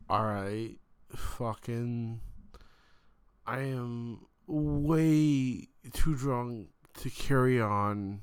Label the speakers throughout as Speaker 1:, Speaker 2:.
Speaker 1: Alright, fucking. I am way too drunk to carry on.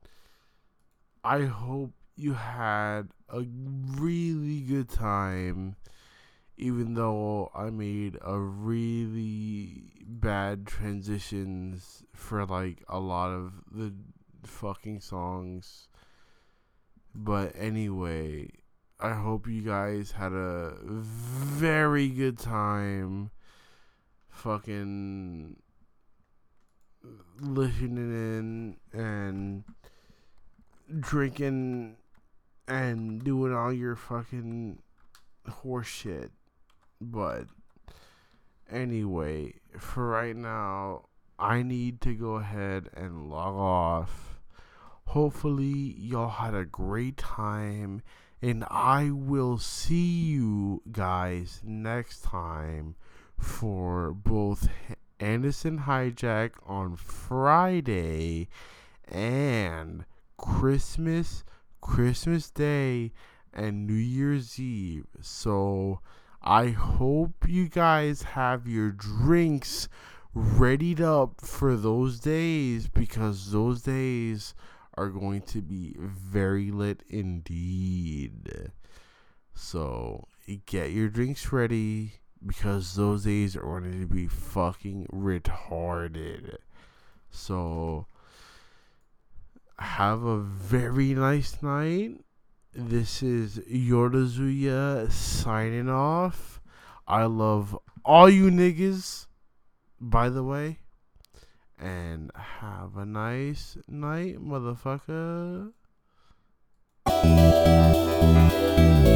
Speaker 1: I hope you had a really good time, even though I made a really bad transitions for like a lot of the fucking songs. But anyway, I hope you guys had a very good time fucking listening in and drinking and doing all your fucking horse shit. But anyway, for right now, I need to go ahead and log off. Hopefully, y'all had a great time, and I will see you guys next time for both Anderson Hijack on Friday and Christmas Day, and New Year's Eve. So I hope you guys have your drinks readied up for those days, because those days are going to be very lit indeed. So get your drinks ready, because those days are going to be fucking retarded. So have a very nice night. This is Yordazuya signing off. I love all you niggas, by the way. And have a nice night, motherfucker.